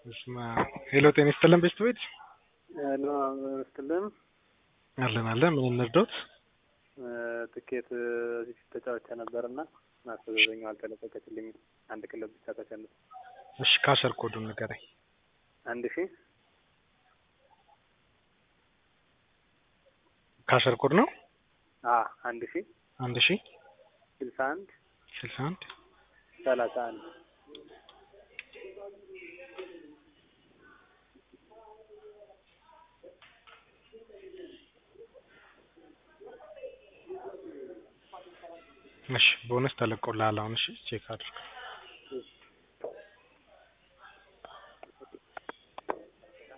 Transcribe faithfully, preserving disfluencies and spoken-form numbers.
እስማ ሄሎ ጤና ይስጥልን ቤስት ቤት ሄሎ አስተለም አለን አለን ምን እንርዶት ትኬት እዚህ ተጫውቼ ነበርና ማስተዛዘኛው አልተለቀቀልኝም አንድ ክለብ ብቻ ተሸነፈ። እሺ ካሸር ኮዱን ንገረኝ። አንድ ሺህ ካሸር ኮድ ነው? አ አንድ ሺህ አንድ ሺህ ስልሳ አንድ ስልሳ አንድ ሰላሳ አንድ እሺ ቦነስ ተለቆልሃል አሁን እሺ ቼክ አድርግ።